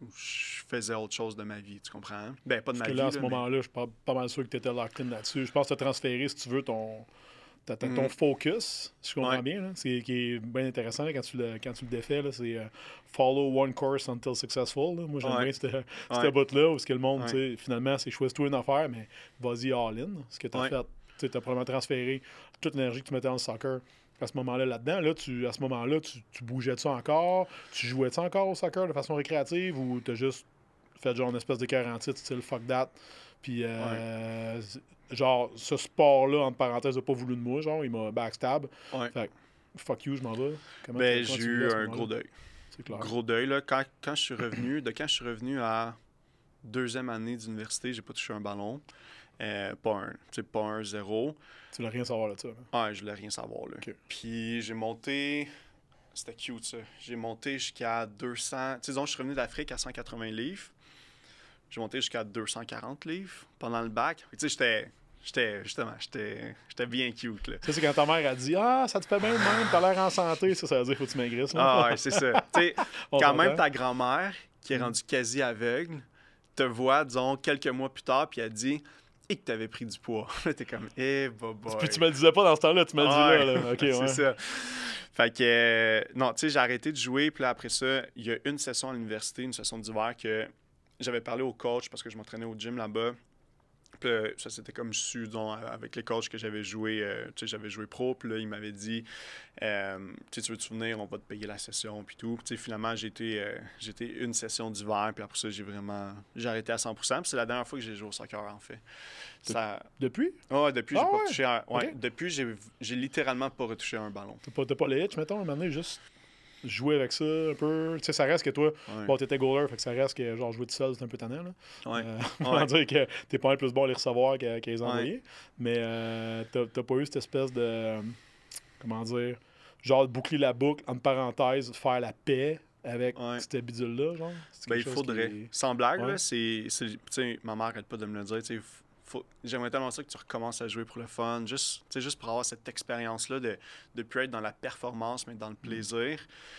je faisais autre chose de ma vie, tu comprends? hein? Ben, pas de Parce ma que là, vie, à ce là, mais- moment-là, je suis pas, pas mal sûr que tu étais locked in là-dessus. Je pense que tu as transféré, si tu veux, ton, ta- ta- ton Mhm. focus, si je comprends Ouais. bien. Là. C'est qui est bien intéressant là, quand, tu le, quand tu le défais. là, C'est euh, follow one course until successful. là. Moi, j'aime Ouais. bien cette, Ouais. cette bout-là où ce que le monde, Ouais. tu sais, finalement, c'est choisis-toi une affaire, mais vas-y all-in. Ce que tu as Ouais. fait, tu as probablement transféré toute l'énergie que tu mettais dans le soccer. À ce moment-là, là-dedans, là, tu, à ce moment-là, tu, tu bougeais de ça encore? Tu jouais de ça encore au soccer de façon récréative ou tu as juste fait genre une espèce de quarante-six, style fuck that. Puis, euh, ouais. genre, ce sport-là, entre parenthèses, n'a pas voulu de moi, genre, il m'a backstab. Ouais. Fait que, fuck you, je m'en vais. Comment ben, j'ai eu un gros deuil. C'est clair. Gros deuil, là. Quand, quand je suis revenu, de quand je suis revenu à deuxième année d'université, j'ai pas touché un ballon. Euh, pas un, tu sais, pas un zéro. Tu voulais rien savoir là-dessus, là? Ouais, je voulais rien savoir, là. Okay. Puis j'ai monté... C'était cute, ça. J'ai monté jusqu'à deux cents... Tu sais, disons, je suis revenu d'Afrique à cent quatre-vingts livres. J'ai monté jusqu'à deux cent quarante livres pendant le bac. Tu sais, j'étais... J'étais, justement, j'étais, j'étais bien cute, là. Ça, c'est quand ta mère a dit « Ah, ça te fait bien de même, t'as l'air en santé. » Ça, ça veut dire qu'il faut que tu maigrisses. Ah ouais, c'est ça. Tu sais, quand même ta grand-mère, qui est rendue quasi aveugle, te voit, disons, quelques mois plus tard, puis elle dit... et que tu avais pris du poids. T'es comme, eh, hey, boy. Puis tu me le disais pas dans ce temps-là, tu me le ouais, dis là. là. Okay, c'est ouais. ça. Fait que, euh, non, tu sais, j'ai arrêté de jouer. Puis là, après ça, il y a une session à l'université, une session d'hiver, que j'avais parlé au coach parce que je m'entraînais au gym là-bas. Puis là, ça c'était comme su, disons, avec les coachs que j'avais joué, euh, tu sais, j'avais joué pro. Puis là, il m'avait dit, euh, tu sais, tu veux-tu venir, on va te payer la session, puis tout. Puis tu sais, finalement, j'ai été, euh, j'ai été une session d'hiver, puis après ça, j'ai vraiment, j'ai arrêté à cent pour cent. Puis c'est la dernière fois que j'ai joué au soccer, en fait. Ça... Depuis? Ah ouais, depuis, j'ai ah, pas ouais? touché un... ouais, okay. Depuis, j'ai, j'ai littéralement pas retouché un ballon. T'as pas, t'as pas les hitch, mettons, un moment donné, juste jouer avec ça un peu. Tu sais, ça reste que toi, ouais. bon, t'étais goaler, fait que ça reste que genre jouer tout seul, c'est un peu tannant, là. Ouais. Euh, on va dire que t'es pas un plus bon à les recevoir qu'à, qu'à les envoyer. Ouais. Mais euh, t'as, t'as pas eu cette espèce de. Euh, comment dire? Genre de boucler la boucle, entre parenthèses, faire la paix avec ouais. cette bidule-là, genre? Ben, il faudrait. Qui... Sans blague, ouais. là, c'est. c'est tu sais, ma mère arrête pas de me le dire, tu sais. Faut... J'aimerais tellement ça que tu recommences à jouer pour le fun, juste, juste pour avoir cette expérience-là de ne plus être dans la performance, mais dans le plaisir.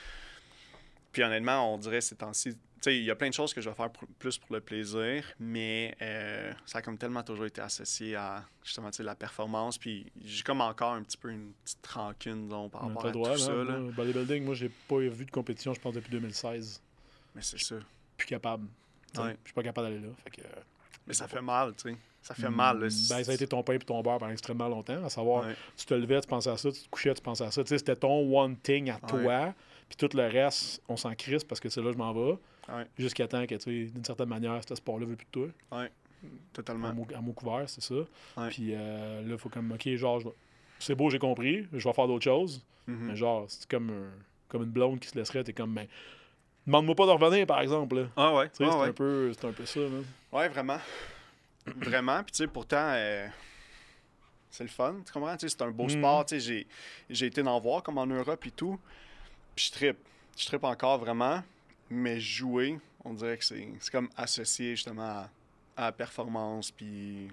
Puis honnêtement, on dirait ces temps-ci, tu sais, il y a plein de choses que je vais faire pour, plus pour le plaisir, mais euh, ça a comme tellement toujours été associé à justement, tu sais, la performance. Puis j'ai comme encore un petit peu une petite rancune, disons, par rapport à droit, tout ça. Là. Là. Bodybuilding, moi, j'ai pas vu de compétition, je pense, depuis deux mille seize. Mais c'est ça. Plus capable. Ouais. Je suis pas capable d'aller là. Fait que, mais ça fait mal, tu sais. Ça fait mal. Là. Ben, ça a été ton pain et ton beurre pendant extrêmement longtemps. À savoir, ouais. tu te levais, tu pensais à ça, tu te couchais, tu pensais à ça. Tu sais, c'était ton one thing à toi. Ouais. Puis tout le reste, on s'en crisse parce que c'est là que je m'en vais. Ouais. Jusqu'à temps que, tu sais, d'une certaine manière, ce sport-là veut plus de toi. Oui, totalement. À mot, à mot couvert, c'est ça. Ouais. Puis euh, là, il faut comme, OK, genre, je... c'est beau, j'ai compris, je vais faire d'autres choses. Mm-hmm. Mais genre, c'est comme, un... comme une blonde qui se laisserait, t'es comme, ben, demande-moi pas de revenir, par exemple. Là. Ah ouais. Tu sais, ah c'est, ouais. un peu, c'est un peu ça. Là. Ouais, vraiment. Vraiment. Puis, tu sais, pourtant, euh, c'est le fun. Tu comprends? Tu sais, c'est un beau mm. sport. Tu sais, j'ai, j'ai été en voir comme en Europe et tout. Puis, je trippe. Je trippe encore vraiment. Mais jouer, on dirait que c'est, c'est comme associé justement à, à la performance. Puis,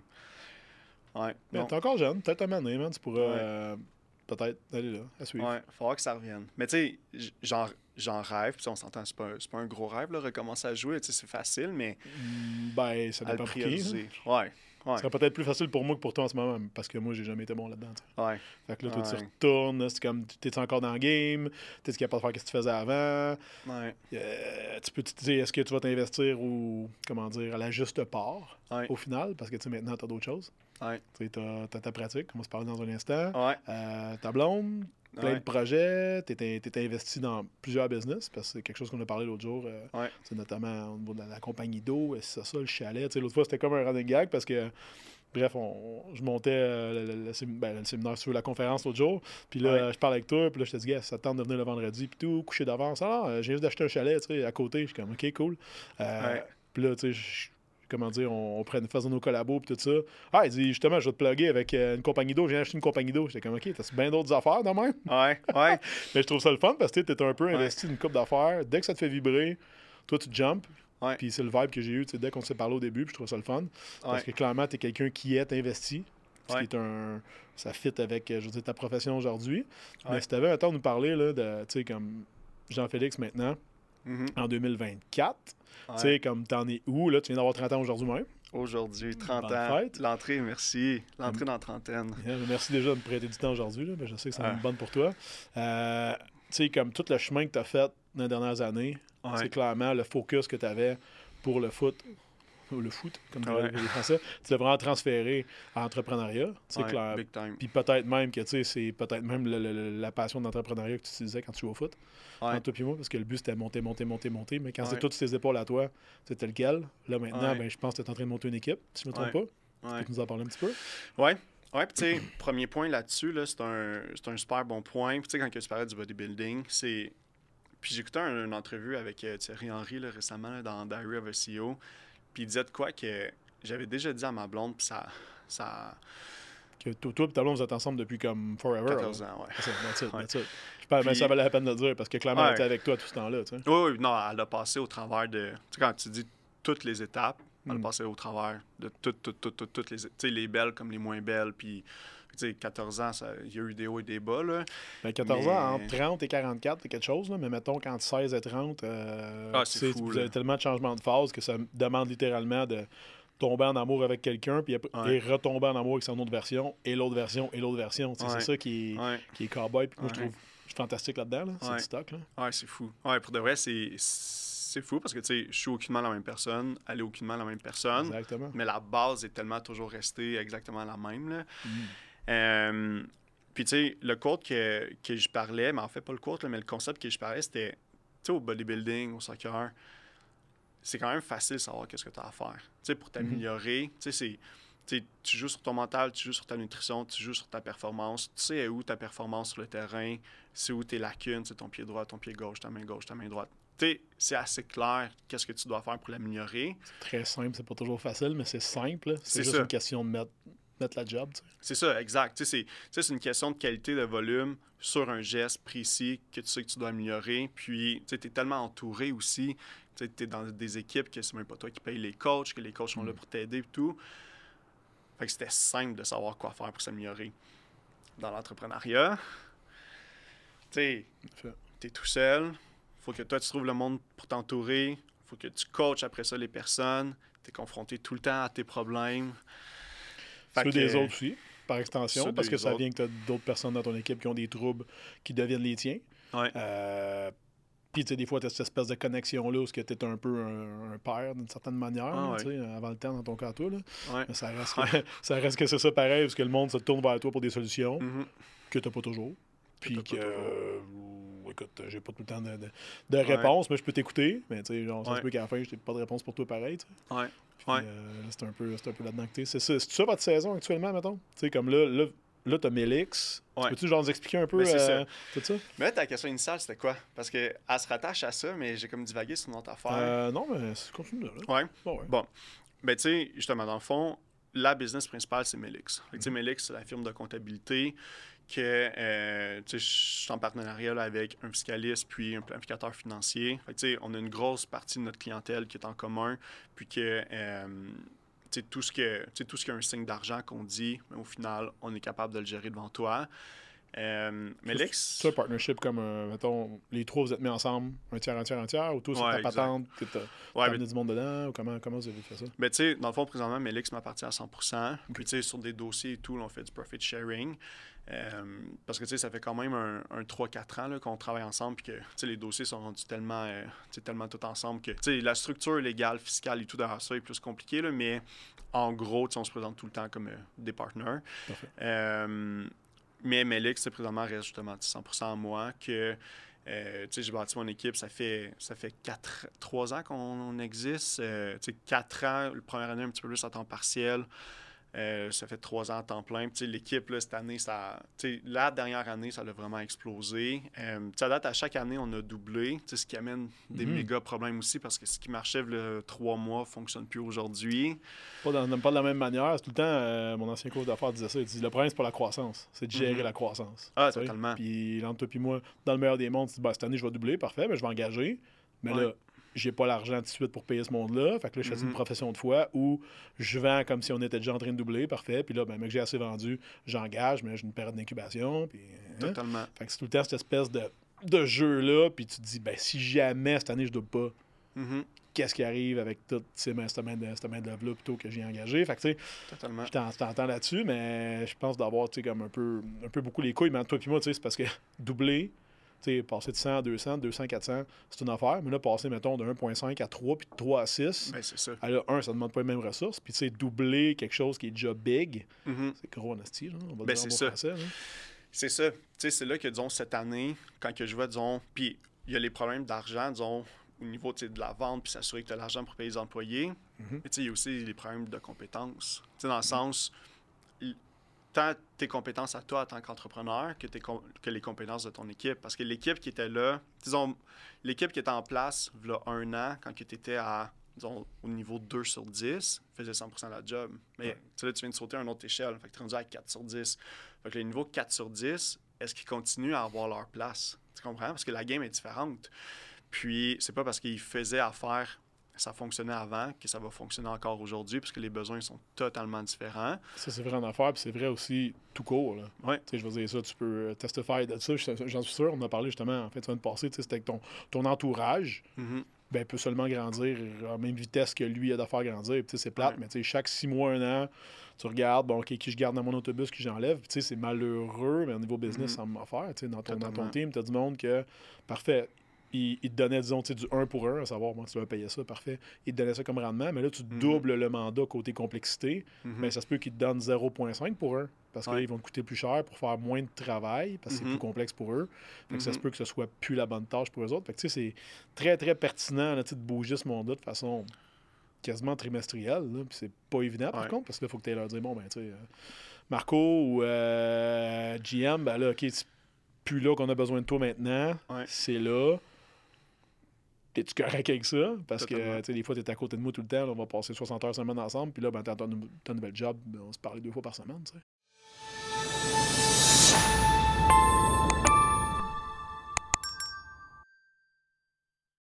ouais. Ben, t'es encore jeune. Peut-être un moment donné, man. Tu pourras ouais. euh, peut-être aller là, à suivre. Ouais, il faudra que ça revienne. Mais, tu sais, j'en, j'en rêve. Puis, on s'entend, c'est pas, c'est pas un gros rêve, là, recommencer à jouer. Tu sais, c'est facile, mais. Ben, ça dépend pour qui. Ouais. Ouais. Ce serait peut-être plus facile pour moi que pour toi en ce moment, parce que moi, j'ai jamais été bon là-dedans. T'sais. Ouais. Fait que là, toi, ouais. tu retournes, c'est comme, t'es encore dans le game, t'es capable de faire ce que tu faisais avant. Ouais. Euh, tu peux te dire, est-ce que tu vas t'investir ou, comment dire, à la juste part, ouais. au final, parce que tu sais, maintenant, t'as d'autres choses. Ouais. Tu sais, t'as, t'as ta pratique, on va se parler dans un instant. Ouais. Euh, ta blonde, plein ouais. de projets, t'es, t'es investi dans plusieurs business, parce que c'est quelque chose qu'on a parlé l'autre jour, euh, ouais. c'est notamment au niveau de la, la compagnie d'eau, c'est ça, ça, le chalet. T'sais, l'autre fois, c'était comme un running gag, parce que bref, on, on, je montais euh, le, le, le, ben, le séminaire sur la conférence l'autre jour. Puis là, ouais. je parle avec toi. Puis là, je te dis, gars, ça te tente de venir le vendredi. Puis tout, coucher d'avance. Alors, j'ai juste d'acheter un chalet, tu sais, à côté. Je suis comme, OK, cool. Euh, ouais. Puis là, tu sais, comment dire, on, on prenne, faisait nos collabos. Puis tout ça. Ah, il dit, justement, je vais te plugger avec euh, une compagnie d'eau. J'ai acheté une compagnie d'eau. J'étais comme, OK, t'as bien d'autres affaires, non même? Ouais, ouais. Mais je trouve ça le fun parce que tu es un peu investi ouais. d'une coupe d'affaires. Dès que ça te fait vibrer, toi, tu jumps. Ouais. Puis c'est le vibe que j'ai eu dès qu'on s'est parlé au début, puis je trouve ça le fun. Parce ouais. que clairement, tu es quelqu'un qui est investi. Ce ouais. qui est un. Ça fit avec, je veux dire, ta profession aujourd'hui. Ouais. Mais si tu avais un temps de nous parler là, de, tu sais, comme Jean-Félix maintenant, mm-hmm. en deux mille vingt-quatre, ouais. tu sais, comme t'en es où, là, tu viens d'avoir trente ans aujourd'hui même. Aujourd'hui, trente Bonne ans. Fête. L'entrée, merci. L'entrée dans la trentaine. Yeah, merci déjà de me prêter du temps aujourd'hui. Là, je sais que c'est ah. une bonne pour toi. Euh, tu sais, comme tout le chemin que tu as fait dans les dernières années, ouais. c'est clairement le focus que tu avais pour le foot ou le foot, comme Ouais. disent les Français, tu devrais en transférer à l'entrepreneuriat. C'est Ouais, clair. big time. Puis peut-être même que tu sais, c'est peut-être même le- le- la passion d'entrepreneuriat que tu utilisais quand tu jouais au foot, Ouais. entre toi et moi, parce que le but c'était monter, monter, monter, monter. Mais quand Ouais. c'était toutes tes épaules à toi, c'était lequel. Là maintenant, Ouais. ben, je pense que tu es en train de monter une équipe, si je ne me trompe Ouais. pas. Ouais. Tu peux nous en parler un petit peu? Ouais. Ouais, puis tu sais, premier point là-dessus, là, c'est un, c'est un super bon point. Puis tu sais, quand tu parlais du bodybuilding, c'est. Puis j'écoutais un- une entrevue avec euh, Thierry Henry là, récemment là, dans Diary of a C E O. Puis il disait de quoi que j'avais déjà dit à ma blonde, puis ça. ça Que toi, toi et ta blonde, vous êtes ensemble depuis comme forever. quatorze là. ans, ouais. C'est ça, that's it, Ouais. that's it. Je pense, mais Puis- ça valait la peine de le dire, parce que clairement, elle Ouais. était avec toi tout ce temps-là. Tu sais. Oui, oui, non, elle a passé au travers de. Tu sais, quand tu dis toutes les étapes, elle a Mm. passé au travers de toutes, toutes, toutes, toutes, toutes les. Tu sais, les belles comme les moins belles. Puis, tu sais, quatorze ans, ça- il y a eu des hauts et des bas, là. Ben, quatorze Mais- ans, entre trente et quarante-quatre, c'est quelque chose, là, mais mettons qu'entre seize et trente, euh, Ah, tu c'est sais, fou, vous là. avez tellement de changements de phase que ça me demande littéralement de tomber en amour avec quelqu'un puis ap- Ouais. et retomber en amour avec son autre version, et l'autre version, et l'autre version. Tu sais, Ouais. C'est ça qui est, Ouais, qui est cowboy, puis moi, je Ouais. trouve je suis fantastique là-dedans. Là. C'est Ouais. du stock. Là. ouais, c'est fou. Ouais, pour de vrai, c'est, c'est fou parce que, tu sais, je suis aucunement la même personne, elle est aucunement la même personne, Exactement. mais la base est tellement toujours restée exactement la même, là. Mm. Euh, Puis, tu sais, le quote que, que je parlais, mais en fait, pas le quote, là, mais le concept que je parlais, c'était, tu sais, au bodybuilding, au soccer, c'est quand même facile de savoir qu'est-ce que tu as à faire. Tu sais, pour t'améliorer, tu sais, c'est. Tu sais, tu joues sur ton mental, tu joues sur ta nutrition, tu joues sur ta performance. Tu sais où ta performance sur le terrain, c'est où tes lacunes, c'est ton pied droit, ton pied gauche, ta main gauche, ta main droite. Tu sais, c'est assez clair qu'est-ce que tu dois faire pour l'améliorer. Très simple, c'est pas toujours facile, mais c'est simple. là. C'est C'est juste ça. une question de mettre, mettre la job. Tu sais. C'est ça, exact. Tu sais, c'est, tu sais, c'est une question de qualité de volume sur un geste précis que tu sais que tu dois améliorer. Puis, tu es tellement entouré aussi. Tu es dans des équipes que c'est même pas toi qui payes les coachs, que les coachs sont là pour t'aider et tout. Fait que c'était simple de savoir quoi faire pour s'améliorer. Dans l'entrepreneuriat, tu Fait. es tout seul. Faut que toi, tu trouves le monde pour t'entourer. Faut que tu coaches après ça les personnes. Tu es confronté tout le temps à tes problèmes. Fait Ceux que- des autres aussi, par extension, Ceux parce des que ça autres. vient que tu as d'autres personnes dans ton équipe qui ont des troubles qui deviennent les tiens. Ouais. Euh, Puis, tu sais, des fois, tu as cette espèce de connexion-là où tu es un peu un, un père d'une certaine manière, Ah là, ouais. tu sais, avant le temps dans ton cas, à toi. Là. Ouais. Mais ça reste, que, ça reste que c'est ça pareil, parce que le monde se tourne vers toi pour des solutions Mhm. que tu n'as pas toujours. Puis t'as que, pas toujours. euh, écoute, j'ai pas tout le temps de, de, de réponse, mais je peux t'écouter. Mais, tu sais, genre, ça se Ouais. peut qu'à la fin, je n'ai pas de réponse pour toi pareil, tu sais. Ouais. Puis, Ouais. euh, c'est un peu, c'est un peu là-dedans que t'es. C'est ça, c'est ça votre saison actuellement, mettons? Tu sais, comme là, là, là t'as Mélix. Ouais. Peux-tu genre nous expliquer un peu Ben, c'est euh, tout ça? Mais là, ta question initiale, c'était quoi? Parce qu'elle se rattache à ça, mais j'ai comme divagué sur une autre affaire. Euh, non, mais c'est- continue là. là. Ouais. Bon, ouais. Bon. Ben, tu sais, justement, dans le fond, la business principale, c'est Melix. Fait que, tu sais, Melix, c'est la firme de comptabilité que, euh, tu sais, je suis en partenariat là, avec un fiscaliste puis un planificateur financier. Fait que, tu sais, on a une grosse partie de notre clientèle qui est en commun, puis que, euh, tu sais, tout ce que, tu sais, tout ce qui est un signe d'argent qu'on dit, mais au final, on est capable de le gérer devant toi. Euh, Melix... C'est un partnership comme, euh, mettons, les trois vous êtes mis ensemble, un tiers, un tiers, un tiers, ou toi, c'est Ouais, ta exact. patente, que t'as Ouais, t'as mais- amené du monde dedans, ou comment, comment vous avez fait ça? Ben, tu sais, dans le fond, présentement, Melix m'appartient à cent pour cent. Puis, tu sais, sur des dossiers et tout, là, on fait du profit sharing. Euh, parce que, tu sais, ça fait quand même un, un trois quatre ans là, qu'on travaille ensemble. Puis que, tu sais, les dossiers sont rendus tellement, euh, tu sais, tellement tout ensemble que, tu sais, la structure légale, fiscale et tout derrière ça est plus compliquée. Là, mais en gros, tu sais, on se présente tout le temps comme euh, des partenaires. Parfait. Euh, mais Melix, c'est présentement, reste justement cent pour cent à moi. Que, euh, tu sais, j'ai bâti mon équipe, ça fait ça fait quatre, trois ans qu'on on existe. Euh, tu sais, quatre ans, la première année un petit peu plus à temps partiel. Euh, ça fait trois ans à temps plein. Puis, tu sais, l'équipe, là, cette année, ça, tu sais, la dernière année, ça a vraiment explosé. Euh, tu sais, à date, à chaque année, on a doublé, tu sais, ce qui amène des Mhm. méga problèmes aussi parce que ce qui marchait le trois mois ne fonctionne plus aujourd'hui. Pas, dans, pas de la même manière. C'est tout le temps, euh, mon ancien coach d'affaires disait ça. Il dit le problème, c'est pas la croissance, c'est de gérer Mhm. la croissance. Ah, Tu sais? totalement. Puis, entre toi et moi, dans le meilleur des mondes, tu dis, bah, cette année, je vais doubler, parfait, mais je vais engager. Mais Ouais. là, j'ai pas l'argent tout de suite pour payer ce monde-là. Fait que là, je fais Mhm. une profession de foi où je vends comme si on était déjà en train de doubler, parfait. Puis là, ben, mec, j'ai assez vendu, j'engage, mais j'ai une période d'incubation. Puis, hein? Totalement. Fait que c'est tout le temps cette espèce de, de jeu-là. Puis tu te dis, ben, si jamais cette année, je double pas, Mhm. qu'est-ce qui arrive avec toute ces mains, cette main de cette main d'œuvre-là plutôt que j'ai engagé. Fait que, tu sais, Totalement. je t'en- je t'entends là-dessus, mais je pense d'avoir, tu sais, comme un peu, un peu beaucoup les couilles. Mais entre toi et moi, tu sais, c'est parce que doubler, Tu sais, passer de cent à deux cents, deux cents à quatre cents, c'est une affaire. Mais là, passer, mettons, de un virgule cinq à trois, puis de trois à six, Ben, c'est ça. alors, un, ça ne demande pas les mêmes ressources. Puis, tu sais, doubler quelque chose qui est déjà big, Mhm. c'est gros en esti, là. On va Ben, dire en c'est bon ça. français, là. C'est ça. Tu sais, c'est là que, disons, cette année, quand que je vois, disons, puis il y a les problèmes d'argent, disons, au niveau tu sais, de la vente, puis s'assurer que tu as l'argent pour payer les employés. Mhm. Mais tu sais, il y a aussi les problèmes de compétences. Tu sais, dans le sens, il- tant tes compétences à toi en tant qu'entrepreneur que, tes com- que les compétences de ton équipe. Parce que l'équipe qui était là, disons, l'équipe qui était en place, il y a un an, quand tu étais à, disons, au niveau deux sur dix, faisait cent pour cent de la job. Mais Ouais. tu sais, là, tu viens de sauter à une autre échelle. Fait que tu es rendu à quatre sur dix. Fait que les niveaux quatre sur dix, est-ce qu'ils continuent à avoir leur place? Tu comprends? Parce que la game est différente. Puis, c'est pas parce qu'ils faisaient affaire, ça fonctionnait avant, que ça va fonctionner encore aujourd'hui, parce que les besoins sont totalement différents. Ça, c'est vrai en affaires, puis c'est vrai aussi tout court, là. Ouais. Tu sais, je veux dire, ça, tu peux testifier de ça. je- J'en suis sûr, on en a parlé justement en fait, semaine passée, tu sais, c'était que ton, ton entourage, Mhm. ben, peut seulement grandir à la même vitesse que lui a d'affaires grandir. Puis, tu sais, c'est plate, Ouais. mais tu sais, chaque six mois, un an, tu regardes, bon, OK, qui je garde dans mon autobus, qui j'enlève. Puis, tu sais, c'est malheureux, mais au niveau business, Mhm. ça m'a affaire. Tu sais, dans ton, dans ton Totalement. team, tu as du monde que, parfait, il, il te donnait, disons, tu sais, du un pour un, à savoir, moi, si tu vas payer ça, parfait. Il te donnait ça comme rendement, mais là, tu Mhm. doubles le mandat côté complexité. Mhm. Mais ça se peut qu'il te donne zéro virgule cinq pour un, parce Ouais. qu'ils vont te coûter plus cher pour faire moins de travail, parce que c'est Mhm. plus complexe pour eux. Fait que ça Mhm. se peut que ce soit plus la bonne tâche pour eux autres. Fait que tu sais, c'est très, très pertinent là, tu sais, de bouger ce monde-là de façon quasiment trimestrielle. Là. Puis c'est pas évident, par Ouais. contre, parce que là, il faut que tu leur dire, bon, ben, tu sais, euh, Marco ou euh, G M, ben là, OK, c'est plus là qu'on a besoin de toi maintenant. Ouais. C'est là. T'es-tu correct avec ça? Parce Totalement. que, tu sais, des fois, t'es à côté de moi tout le temps. Là, on va passer soixante heures semaine ensemble. Puis là, ben, t'as ton, ton nouvel job. Ben, on se parlait deux fois par semaine, tu sais.